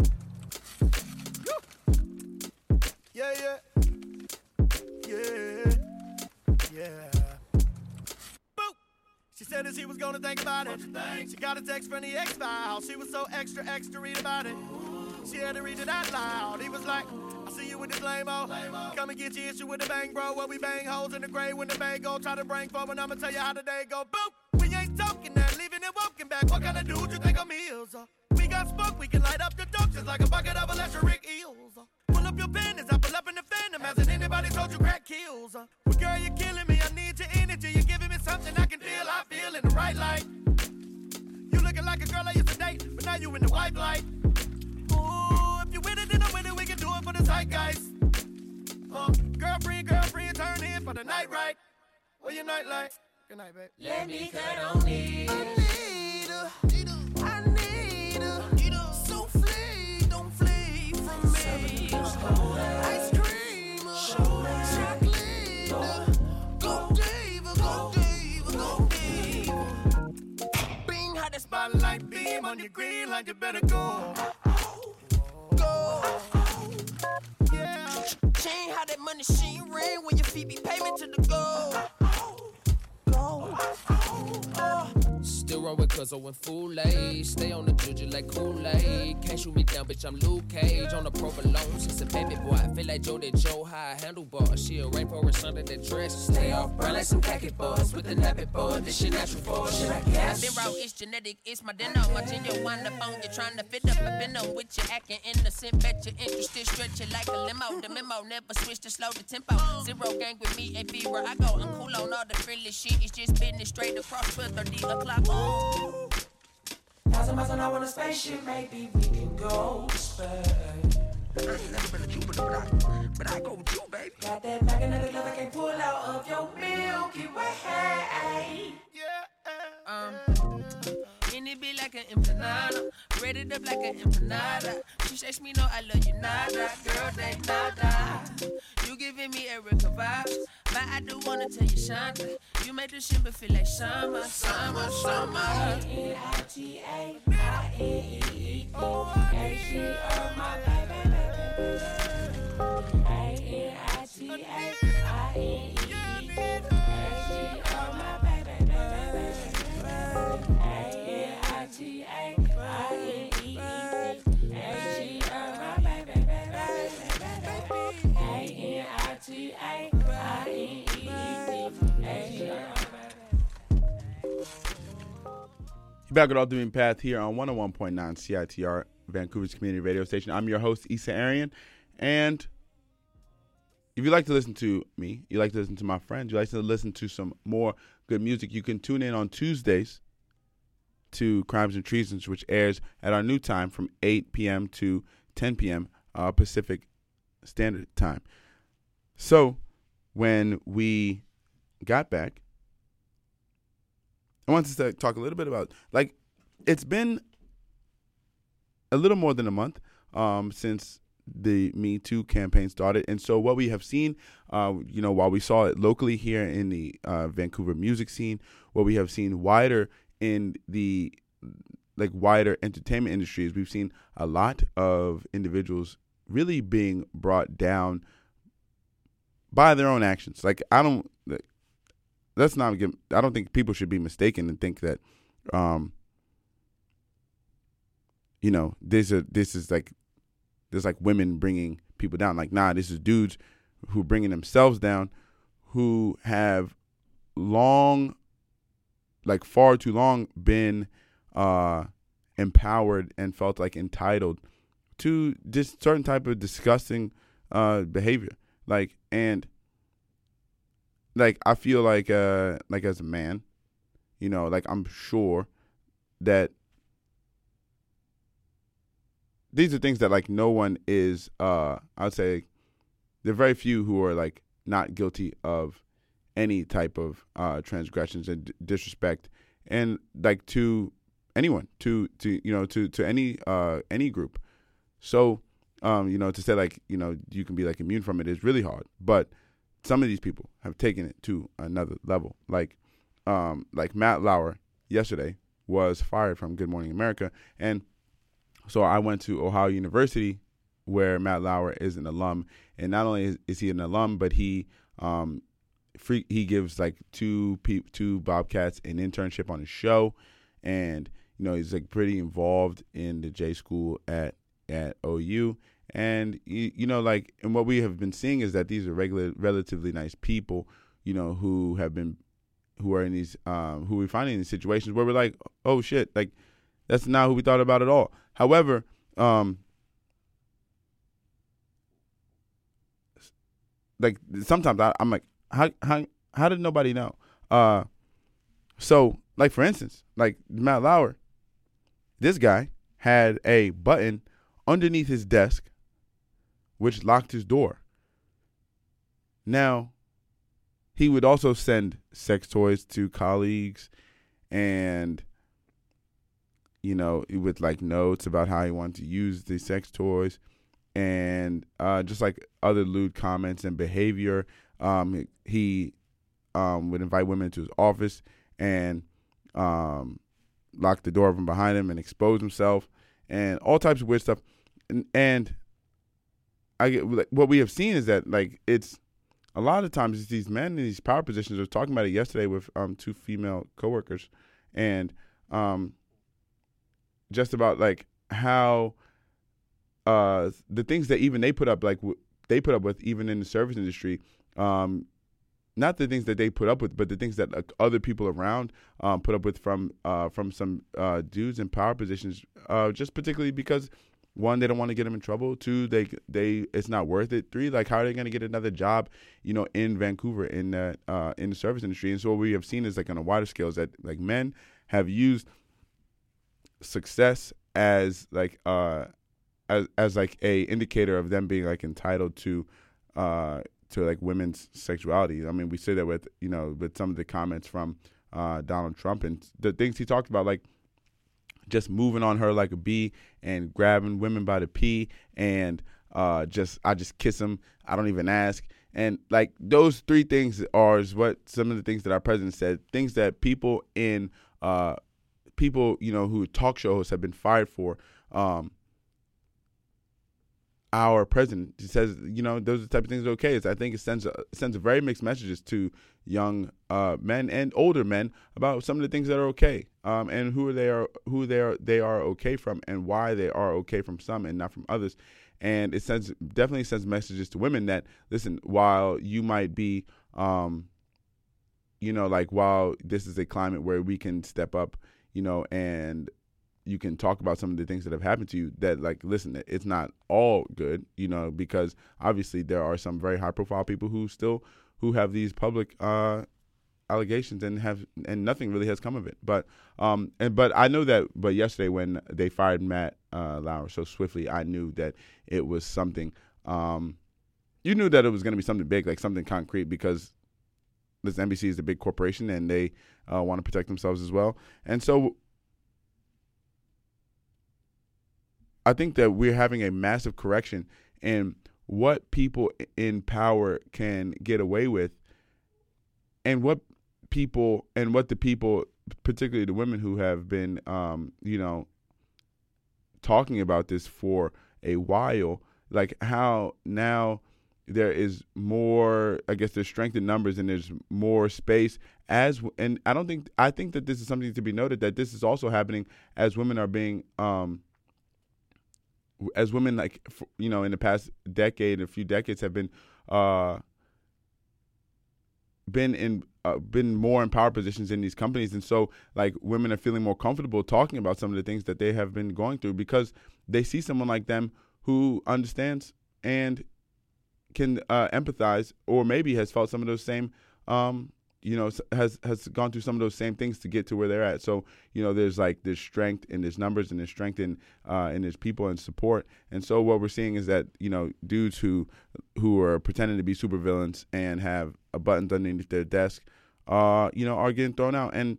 Yeah, yeah, yeah, yeah. Boop. She said as he was gonna think about it. She got a text from the X-Files. She was so extra, extra, read about it. She had to read it out loud. He was like, I see you with this lame-o. Come and get your issue with the bang, bro. Where we bang holes in the grave when the bang go. Try to bring forward, I'ma tell you how the day go. Boop. We ain't talking that, leaving and walking back. What kind of dude you think I'm heels? Uh? We got smoke, we can light up the dope just like a bucket of electric eels. Uh? Pull up your pen as I pull up in the phantom. Hasn't anybody told you crack kills? Uh? Well, girl, you're killing me. I need your energy. You're giving me something I can feel. I feel in the right light. You looking like a girl I used to date, but now you in the white light. Ooh, if you with it, then I'm with it. We can do it for the zeitgeist. Uh, girlfriend, girlfriend, turn in for the night, right? Where your night light? Good night, babe. Let me cut on me. I need her. I need her. So flee, don't flee from me. Ice cream, chocolate. Go Diva, go Diva, go Diva. Bing, how the spotlight beam on your green light, you better go. Go. Yeah. Chain, how that money she ring when your feet be payment to the goal. run with Cuzzo and Fool-Aid. Stay on the juju like Kool-Aid. Can't shoot me down, bitch, I'm Luke Cage. On the provolone since a baby boy. I feel like Joe did Joe high handlebar. She a rainforest under that dress. Stay off, burn like some khaki boys with the nappy boy. This shit natural for shit I guess. I've been raw, it's genetic, it's my dinner. Watching you wind up on you, trying to fit up a venom with you acting innocent. Bet you're interested, stretch it like a limo. The memo never switch to slow the tempo. Zero gang with me, a fever. I go, I'm cool on all the friendly shit. It's just business straight across twelve thirty o'clock. Ooh. Thousand miles an hour on a spaceship, maybe we can go to space. I ain't never been a Jupiter, but I, but I go with you, baby. Got that magnetic love I can't pull out of your Milky Way. Yeah. Um. And it be like an empanada, bread it up like an empanada. She says me no, I love you nada, girl they nada. You giving me Erica vibes, but I do wanna tell you Shonda. You make the shit but feel like summer, summer, summer. A N I T A I N E E A She are my baby, baby, baby. A N I T A I N E E A She are my baby, baby, baby. T A I N E E A She are my baby, baby, baby. A N I T A I N E E A She are my baby. You're back with All Doing Path here on one oh one point nine C I T R, Vancouver's community radio station. I'm your host, Issa Arian. And if you like to listen to me, you like to listen to my friends, you like to listen to some more good music, you can tune in on Tuesdays to Crimes and Treasons, which airs at our new time from eight p.m. to ten p.m. Uh, Pacific Standard Time. So when we got back, I wanted to talk a little bit about, like, it's been a little more than a month um, since the Me Too campaign started. And so what we have seen, uh, you know, while we saw it locally here in the uh, Vancouver music scene, what we have seen wider in the like wider entertainment industries, we've seen a lot of individuals really being brought down by their own actions. Like, I don't, let's not get, I don't think people should be mistaken and think that, um, you know, this is, this is like, there's like women bringing people down. Like, nah, this is dudes who are bringing themselves down, who have long, like far too long, been uh, empowered and felt like entitled to just certain type of disgusting uh, behavior. Like, and like, I feel like, uh, like as a man, you know, like I'm sure that these are things that like no one is, uh, I would say there are very few who are like not guilty of any type of uh, transgressions and d- disrespect, and like to anyone, to to you know to to any uh, any group. So um, you know, to say like you know you can be like immune from it is really hard. But some of these people have taken it to another level. Like um, like Matt Lauer yesterday was fired from Good Morning America, and so I went to Ohio University, where Matt Lauer is an alum, and not only is, is he an alum, but he um, Free, he gives like two pe- two Bobcats an internship on his show, and you know he's like pretty involved in the J school at at O U, and you, you know like and what we have been seeing is that these are regular, relatively nice people, you know, who have been who are in these um, who we find in these situations where we're like, oh shit, like that's not who we thought about at all. However, um, like sometimes I, I'm like. How how how did nobody know? Uh, so like for instance, like Matt Lauer, this guy had a button underneath his desk, which locked his door. Now, he would also send sex toys to colleagues, and you know, with like notes about how he wanted to use the sex toys, and uh, just like other lewd comments and behavior. Um, he um, would invite women to his office and um, lock the door from behind him and expose himself and all types of weird stuff. And, and I get what we have seen is that like it's a lot of times it's these men in these power positions. I was talking about it yesterday with um, two female coworkers, and um, just about like how uh, the things that even they put up, like w- they put up with, even in the service industry. Um, not the things that they put up with, but the things that uh, other people around um, put up with from uh, from some uh, dudes in power positions. Uh, just particularly because, one, they don't want to get them in trouble. Two, they they it's not worth it. Three, like, how are they going to get another job, you know, in Vancouver in that uh, in the service industry? And so what we have seen is, like, on a wider scale, is that like men have used success as like uh as as like a indicator of them being like entitled to uh to like women's sexuality. I mean, we say that with, you know, with some of the comments from uh, Donald Trump and the things he talked about, like just moving on her like a bee and grabbing women by the pee and uh, just, I just kiss them. I don't even ask. And like those three things are is what some of the things that our president said, things that people in uh, people, you know, who talk show hosts have been fired for. Um, Our president says, you know, those are the type of things that are okay. It's, I think it sends a, sends very mixed messages to young uh, men and older men about some of the things that are okay, um, and who they are, who they are, they are okay from, and why they are okay from some and not from others. And it sends definitely sends messages to women that, listen, while you might be, um, you know, like while this is a climate where we can step up, you know, and you can talk about some of the things that have happened to you, that like, listen, it's not all good, you know, because obviously there are some very high profile people who still, who have these public uh, allegations and have, and nothing really has come of it. But, um, and, but I know that, but yesterday when they fired Matt uh, Lauer so swiftly, I knew that it was something, um, you knew that it was going to be something big, like something concrete, because this N B C is a big corporation and they uh, want to protect themselves as well. And so, I think that we're having a massive correction in what people in power can get away with, and what people and what the people, particularly the women who have been, um, you know, talking about this for a while, like how now there is more, I guess there's strength in numbers and there's more space as, and I don't think, I think that this is something to be noted, that this is also happening as women are being, um, as women, like, you know, in the past decade, a few decades have been, uh, been in, uh, been more in power positions in these companies. And so like women are feeling more comfortable talking about some of the things that they have been going through because they see someone like them who understands and can uh, empathize, or maybe has felt some of those same, um, you know, has has gone through some of those same things to get to where they're at. So, you know, there's like there's strength in there's numbers and there's strength in uh, in there's people and support. And so what we're seeing is that, you know, dudes who who are pretending to be supervillains and have a buttons underneath their desk, uh, you know, are getting thrown out. And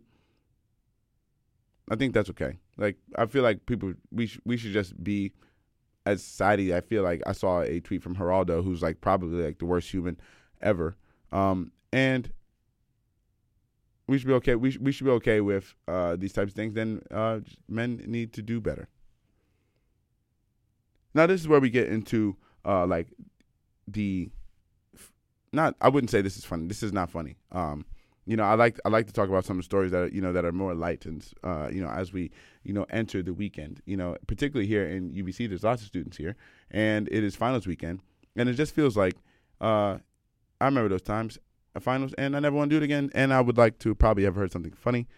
I think that's okay. Like, I feel like people, we sh- we should just be, as society, I feel like I saw a tweet from Geraldo, who's like probably like the worst human ever. Um, and we should be okay. We, sh- we should be okay with uh, these types of things. Then uh, men need to do better. Now, this is where we get into uh, like the, not, I wouldn't say this is funny. This is not funny. Um, you know, I like I like to talk about some of the stories that are, you know, that are more light, and uh, you know, as we, you know, enter the weekend, you know, particularly here in U B C, there's lots of students here, and it is finals weekend, and it just feels like uh, I remember those times, uh, finals, and I never want to do it again. And I would like to probably have heard something funny.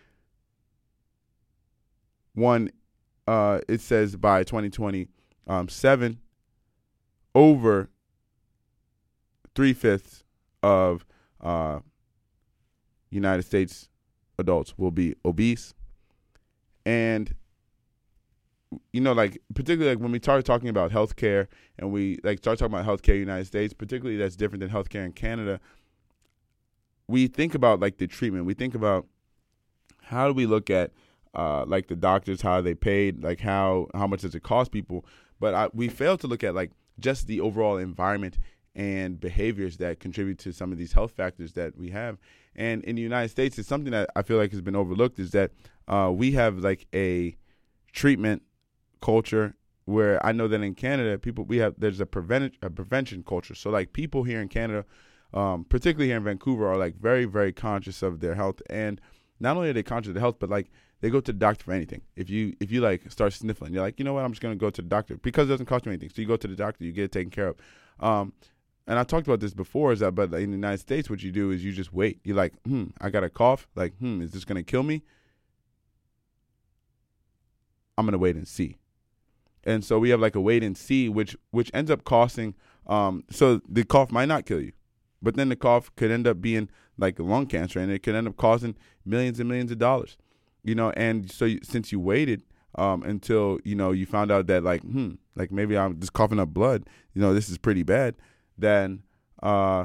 One, uh, it says by twenty twenty-seven, over three fifths of uh, United States adults will be obese. And, you know, like, particularly like when we start talking about healthcare and we like start talking about healthcare in the United States, particularly that's different than healthcare in Canada, we think about like the treatment. We think about how do we look at uh, like the doctors, how are they paid, like how, how much does it cost people? But I, we fail to look at like just the overall environment and behaviors that contribute to some of these health factors that we have. And in the United States, it's something that I feel like has been overlooked, is that uh, we have like a treatment culture where I know that in Canada, people, we have, there's a prevent a prevention culture. So like people here in Canada, um, particularly here in Vancouver, are like very, very conscious of their health. And not only are they conscious of their health, but like they go to the doctor for anything. If you if you like start sniffling, you're like, you know what, I'm just gonna go to the doctor because it doesn't cost you anything. So you go to the doctor, you get it taken care of. Um, and I talked about this before, is that but in the United States, what you do is you just wait. You're like, hmm, I got a cough. Like, hmm, is this gonna kill me? I'm gonna wait and see. And so we have like a wait and see, which which ends up costing. Um, so the cough might not kill you, but then the cough could end up being like lung cancer, and it could end up causing millions and millions of dollars. You know, and so you, since you waited um, until you know you found out that like hmm, like maybe I'm just coughing up blood. You know, this is pretty bad. Then uh,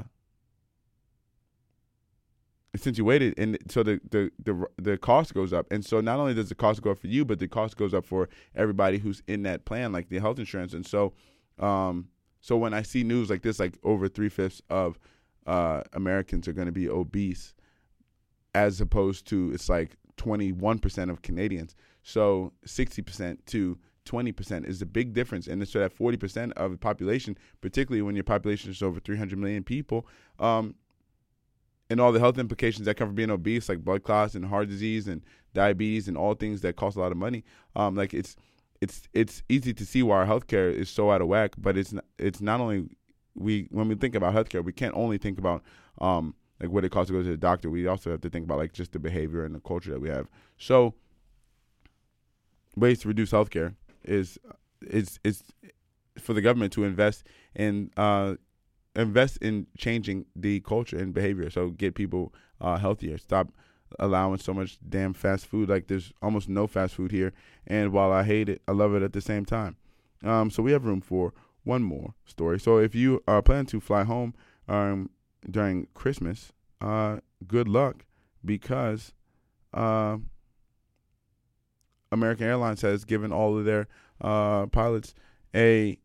since you waited, and so the, the the the cost goes up, and so not only does the cost go up for you, but the cost goes up for everybody who's in that plan, like the health insurance. And so, um, so when I see news like this, like over three fifths of uh, Americans are going to be obese, as opposed to it's like twenty-one percent of Canadians. So sixty percent to twenty percent is a big difference, and so that forty percent of the population, particularly when your population is over three hundred million people. Um, And all the health implications that come from being obese, like blood clots and heart disease and diabetes and all things that cost a lot of money. Um, like it's it's it's easy to see why our healthcare is so out of whack. But it's not, it's not only we when we think about healthcare, we can't only think about um, like what it costs to go to the doctor. We also have to think about like just the behavior and the culture that we have. So ways to reduce healthcare is is is for the government to invest in. Uh, invest in changing the culture and behavior. So get people uh, healthier. Stop allowing so much damn fast food. Like there's almost no fast food here. And while I hate it, I love it at the same time. Um, so we have room for one more story. So if you are planning to fly home um, during Christmas, uh, good luck, because uh, American Airlines has given all of their uh, pilots a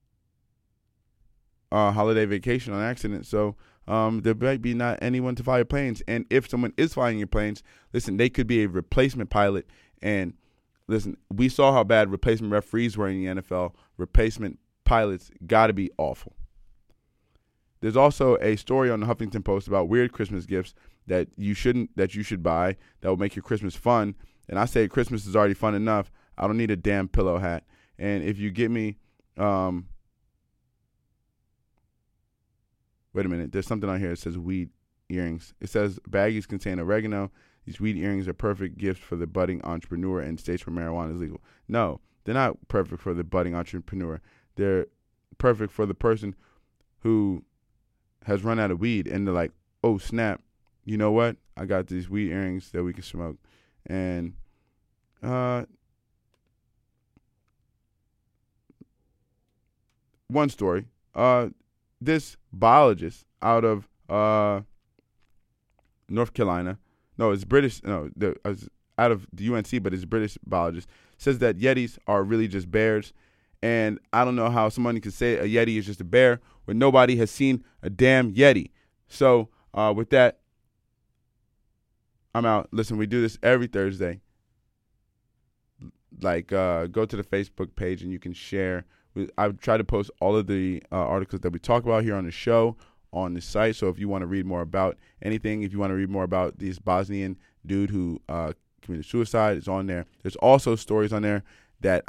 Uh, holiday vacation on accident. So um, there might be not anyone to fly your planes. And if someone is flying your planes, listen, they could be a replacement pilot. And listen, we saw how bad replacement referees were in the N F L. Replacement pilots got to be awful. There's also a story on the Huffington Post about weird Christmas gifts that you shouldn't, that you should buy that will make your Christmas fun. And I say Christmas is already fun enough. I don't need a damn pillow hat. And if you get me, um, wait a minute. There's something on here that says weed earrings. It says baggies contain oregano. These weed earrings are perfect gifts for the budding entrepreneur in states where marijuana is legal. No, they're not perfect for the budding entrepreneur. They're perfect for the person who has run out of weed and they're like, oh, snap. You know what? I got these weed earrings that we can smoke. And uh, one story. Uh, This biologist out of uh, North Carolina, no, it's British, no, the, uh, out of the U N C, but it's a British biologist, says that Yetis are really just bears. And I don't know how somebody could say a Yeti is just a bear when nobody has seen a damn Yeti. So uh, with that, I'm out. Listen, we do this every Thursday. Like, uh, go to the Facebook page and you can share. I've tried to post all of the uh, articles that we talk about here on the show on the site. So if you want to read more about anything, if you want to read more about this Bosnian dude who uh, committed suicide, it's on there. There's also stories on there that